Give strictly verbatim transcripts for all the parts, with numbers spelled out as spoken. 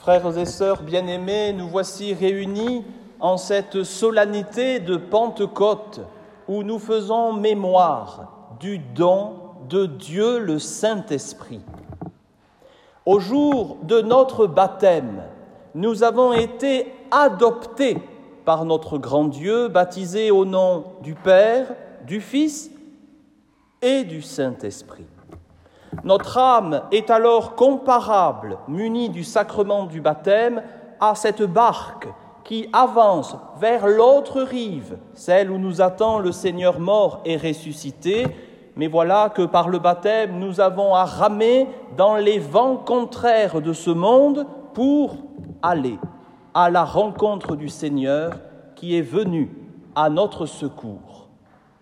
Frères et sœurs bien-aimés, nous voici réunis en cette solennité de Pentecôte où nous faisons mémoire du don de Dieu le Saint-Esprit. Au jour de notre baptême, nous avons été adoptés par notre grand Dieu, baptisés au nom du Père, du Fils et du Saint-Esprit. Notre âme est alors comparable, munie du sacrement du baptême, à cette barque qui avance vers l'autre rive, celle où nous attend le Seigneur mort et ressuscité. Mais voilà que par le baptême, nous avons à ramer dans les vents contraires de ce monde pour aller à la rencontre du Seigneur qui est venu à notre secours.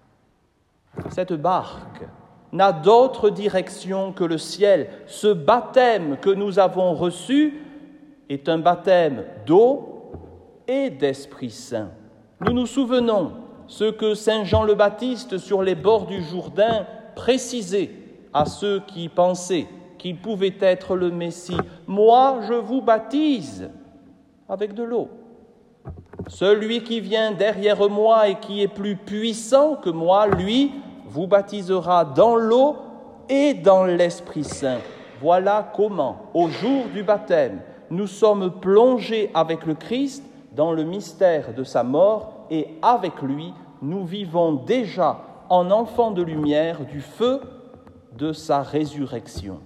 Cette barque n'a d'autre direction que le ciel. Ce baptême que nous avons reçu est un baptême d'eau et d'Esprit Saint. Nous nous souvenons ce que Saint Jean le Baptiste, sur les bords du Jourdain, précisait à ceux qui pensaient qu'il pouvait être le Messie. « Moi, je vous baptise avec de l'eau. Celui qui vient derrière moi et qui est plus puissant que moi, lui, vous baptisera dans l'eau et dans l'Esprit Saint. » Voilà comment, au jour du baptême, nous sommes plongés avec le Christ dans le mystère de sa mort et avec lui, nous vivons déjà en enfants de lumière du feu de sa résurrection.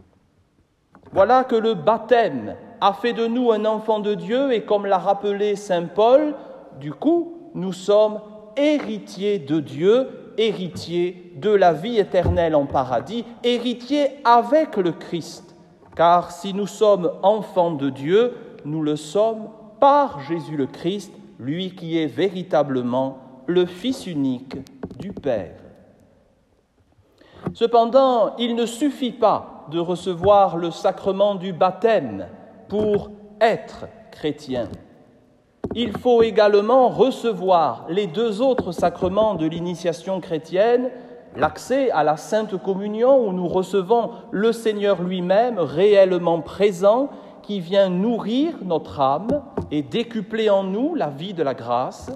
Voilà que le baptême a fait de nous un enfant de Dieu et comme l'a rappelé saint Paul, du coup, nous sommes héritiers de Dieu, héritiers de la vie éternelle en paradis, héritiers avec le Christ. Car si nous sommes enfants de Dieu, nous le sommes par Jésus le Christ, lui qui est véritablement le Fils unique du Père. Cependant, il ne suffit pas de recevoir le sacrement du baptême pour être chrétien. Il faut également recevoir les deux autres sacrements de l'initiation chrétienne, l'accès à la Sainte Communion où nous recevons le Seigneur lui-même réellement présent qui vient nourrir notre âme et décupler en nous la vie de la grâce.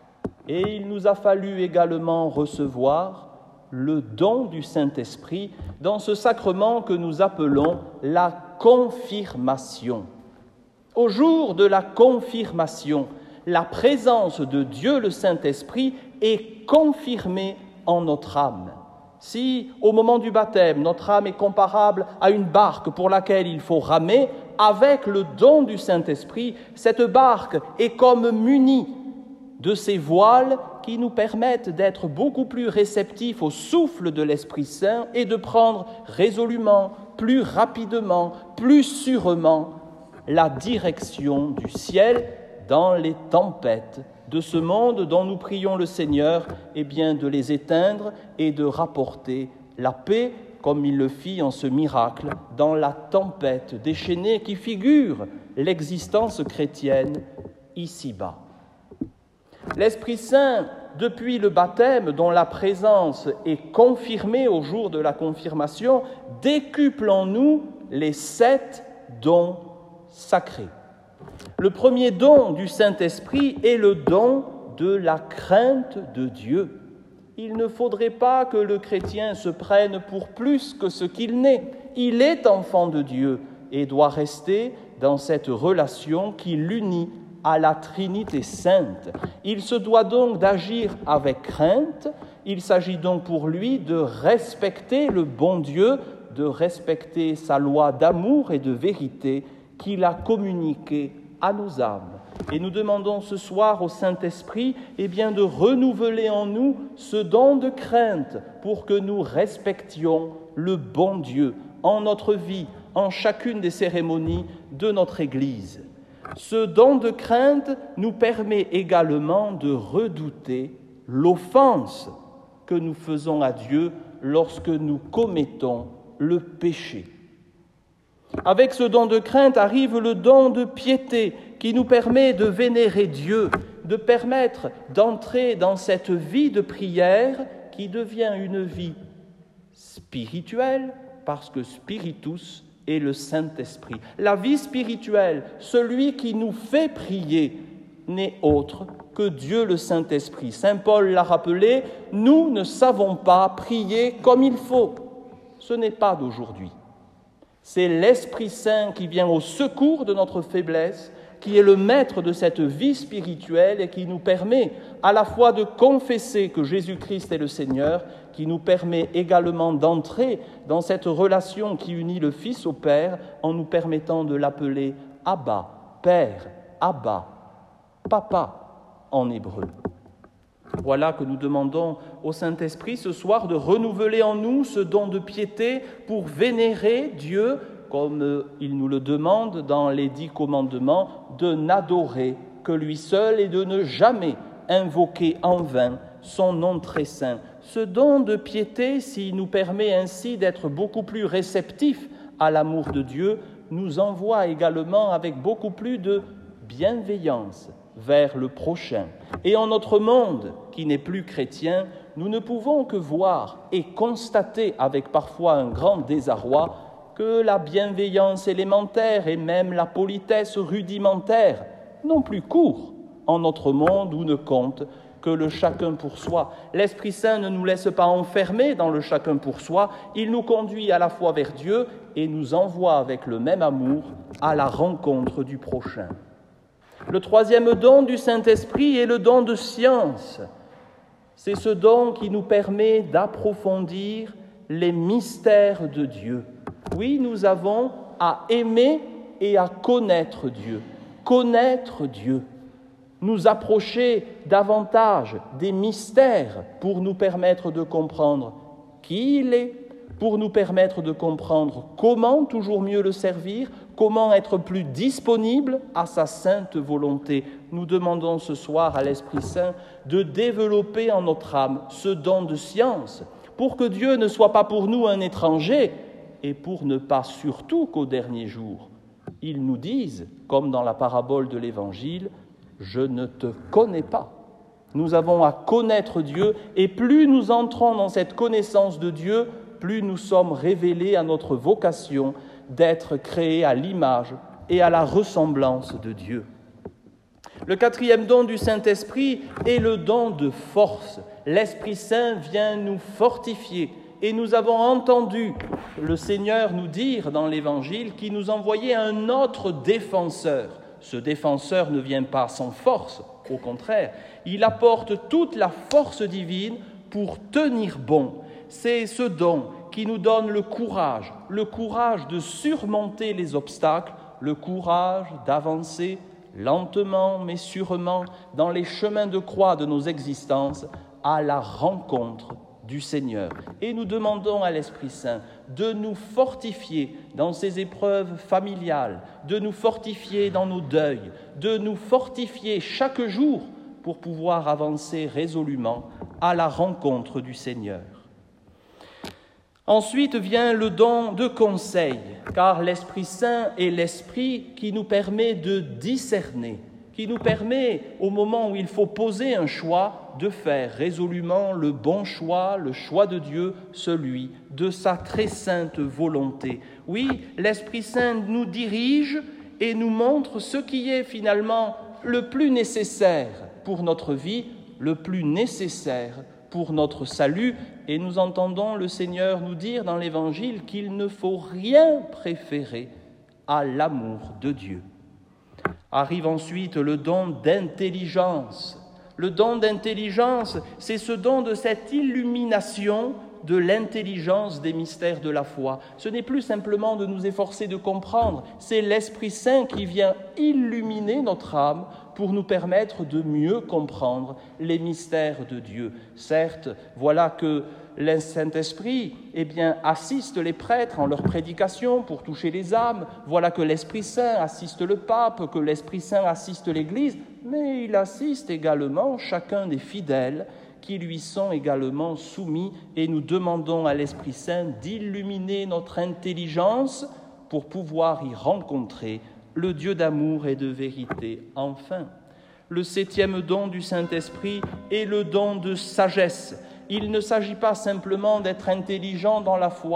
Et il nous a fallu également recevoir le don du Saint-Esprit dans ce sacrement que nous appelons la confirmation. Au jour de la confirmation, la présence de Dieu le Saint-Esprit est confirmée en notre âme. Si, au moment du baptême, notre âme est comparable à une barque pour laquelle il faut ramer, avec le don du Saint-Esprit, cette barque est comme munie de ces voiles qui nous permettent d'être beaucoup plus réceptifs au souffle de l'Esprit Saint et de prendre résolument, plus rapidement, plus sûrement la direction du ciel dans les tempêtes de ce monde dont nous prions le Seigneur, eh bien de les éteindre et de rapporter la paix, comme il le fit en ce miracle, dans la tempête déchaînée qui figure l'existence chrétienne ici-bas. L'Esprit Saint, depuis le baptême, dont la présence est confirmée au jour de la confirmation, décuple en nous les sept dons sacrés. Le premier don du Saint-Esprit est le don de la crainte de Dieu. Il ne faudrait pas que le chrétien se prenne pour plus que ce qu'il n'est. Il est enfant de Dieu et doit rester dans cette relation qui l'unit à la Trinité sainte. Il se doit donc d'agir avec crainte. Il s'agit donc pour lui de respecter le bon Dieu, de respecter sa loi d'amour et de vérité qu'il a communiquée à nos âmes. Et nous demandons ce soir au Saint-Esprit eh bien, de renouveler en nous ce don de crainte pour que nous respections le bon Dieu en notre vie, en chacune des cérémonies de notre Église. Ce don de crainte nous permet également de redouter l'offense que nous faisons à Dieu lorsque nous commettons le péché. Avec ce don de crainte arrive le don de piété qui nous permet de vénérer Dieu, de permettre d'entrer dans cette vie de prière qui devient une vie spirituelle, parce que spiritus et le Saint-Esprit. La vie spirituelle, celui qui nous fait prier, n'est autre que Dieu le Saint-Esprit. Saint Paul l'a rappelé, nous ne savons pas prier comme il faut. Ce n'est pas d'aujourd'hui. C'est l'Esprit Saint qui vient au secours de notre faiblesse, qui est le maître de cette vie spirituelle et qui nous permet à la fois de confesser que Jésus-Christ est le Seigneur, qui nous permet également d'entrer dans cette relation qui unit le Fils au Père en nous permettant de l'appeler Abba, Père, Abba, Papa en hébreu. Voilà que nous demandons au Saint-Esprit ce soir de renouveler en nous ce don de piété pour vénérer Dieu, comme il nous le demande dans les dix commandements, de n'adorer que lui seul et de ne jamais invoquer en vain son nom très saint. Ce don de piété, s'il nous permet ainsi d'être beaucoup plus réceptifs à l'amour de Dieu, nous envoie également avec beaucoup plus de bienveillance vers le prochain. Et en notre monde qui n'est plus chrétien, nous ne pouvons que voir et constater avec parfois un grand désarroi que la bienveillance élémentaire et même la politesse rudimentaire n'ont plus cours en notre monde où ne compte que le chacun pour soi. L'Esprit Saint ne nous laisse pas enfermer dans le chacun pour soi, il nous conduit à la fois vers Dieu et nous envoie avec le même amour à la rencontre du prochain. Le troisième don du Saint-Esprit est le don de science. C'est ce don qui nous permet d'approfondir les mystères de Dieu. Oui, nous avons à aimer et à connaître Dieu. Connaître Dieu. Nous approcher davantage des mystères pour nous permettre de comprendre qui il est, pour nous permettre de comprendre comment toujours mieux le servir, comment être plus disponible à sa sainte volonté. Nous demandons ce soir à l'Esprit Saint de développer en notre âme ce don de science, pour que Dieu ne soit pas pour nous un étranger, et pour ne pas surtout qu'au dernier jour, il nous dise, comme dans la parabole de l'Évangile, « Je ne te connais pas ». Nous avons à connaître Dieu, et plus nous entrons dans cette connaissance de Dieu, plus nous sommes révélés à notre vocation d'être créés à l'image et à la ressemblance de Dieu. Le quatrième don du Saint-Esprit est le don de force. L'Esprit Saint vient nous fortifier. Et nous avons entendu le Seigneur nous dire dans l'Évangile qu'il nous envoyait un autre défenseur. Ce défenseur ne vient pas sans force, au contraire, il apporte toute la force divine pour tenir bon. C'est ce don qui nous donne le courage, le courage de surmonter les obstacles, le courage d'avancer lentement mais sûrement dans les chemins de croix de nos existences à la rencontre du Seigneur. Et nous demandons à l'Esprit Saint de nous fortifier dans ces épreuves familiales, de nous fortifier dans nos deuils, de nous fortifier chaque jour pour pouvoir avancer résolument à la rencontre du Seigneur. Ensuite vient le don de conseil, car l'Esprit Saint est l'Esprit qui nous permet de discerner, qui nous permet, au moment où il faut poser un choix, de faire résolument le bon choix, le choix de Dieu, celui de sa très sainte volonté. Oui, l'Esprit Saint nous dirige et nous montre ce qui est finalement le plus nécessaire pour notre vie, le plus nécessaire pour notre salut. Et nous entendons le Seigneur nous dire dans l'Évangile qu'il ne faut rien préférer à l'amour de Dieu. Arrive ensuite le don d'intelligence. Le don d'intelligence, c'est ce don de cette illumination de l'intelligence des mystères de la foi. Ce n'est plus simplement de nous efforcer de comprendre, c'est l'Esprit Saint qui vient illuminer notre âme pour nous permettre de mieux comprendre les mystères de Dieu. Certes, voilà que le Saint-Esprit eh bien, assiste les prêtres en leur prédication pour toucher les âmes. Voilà que l'Esprit Saint assiste le pape, que l'Esprit Saint assiste l'Église, mais il assiste également chacun des fidèles qui lui sont également soumis. Et nous demandons à l'Esprit Saint d'illuminer notre intelligence pour pouvoir y rencontrer le Dieu d'amour et de vérité. Enfin, le septième don du Saint-Esprit est le don de sagesse. Il ne s'agit pas simplement d'être intelligent dans la foi,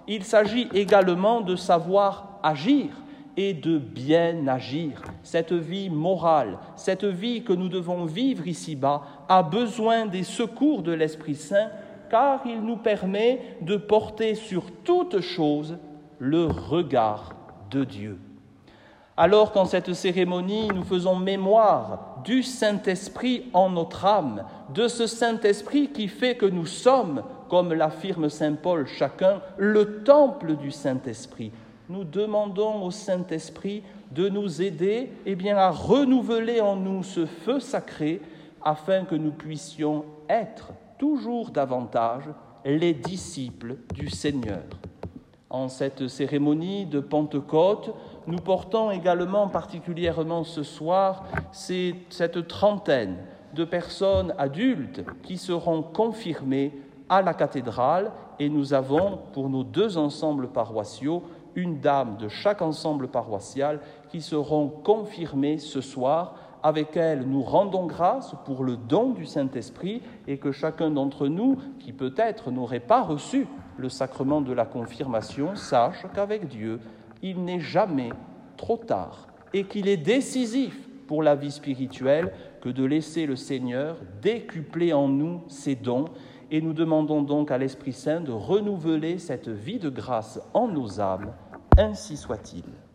il s'agit également de savoir agir et de bien agir. Cette vie morale, cette vie que nous devons vivre ici-bas, a besoin des secours de l'Esprit Saint, car il nous permet de porter sur toute chose le regard de Dieu. Alors qu'en cette cérémonie, nous faisons mémoire du Saint-Esprit en notre âme, de ce Saint-Esprit qui fait que nous sommes, comme l'affirme saint Paul, chacun, le temple du Saint-Esprit, nous demandons au Saint-Esprit de nous aider eh bien, à renouveler en nous ce feu sacré afin que nous puissions être toujours davantage les disciples du Seigneur. En cette cérémonie de Pentecôte, nous portons également particulièrement ce soir cette trentaine de personnes adultes qui seront confirmées à la cathédrale et nous avons pour nos deux ensembles paroissiaux une dame de chaque ensemble paroissial qui seront confirmées ce soir. Avec elle, nous rendons grâce pour le don du Saint-Esprit et que chacun d'entre nous, qui peut-être n'aurait pas reçu le sacrement de la confirmation, sache qu'avec Dieu, il n'est jamais trop tard et qu'il est décisif pour la vie spirituelle que de laisser le Seigneur décupler en nous ses dons. Et nous demandons donc à l'Esprit Saint de renouveler cette vie de grâce en nos âmes. Ainsi soit-il.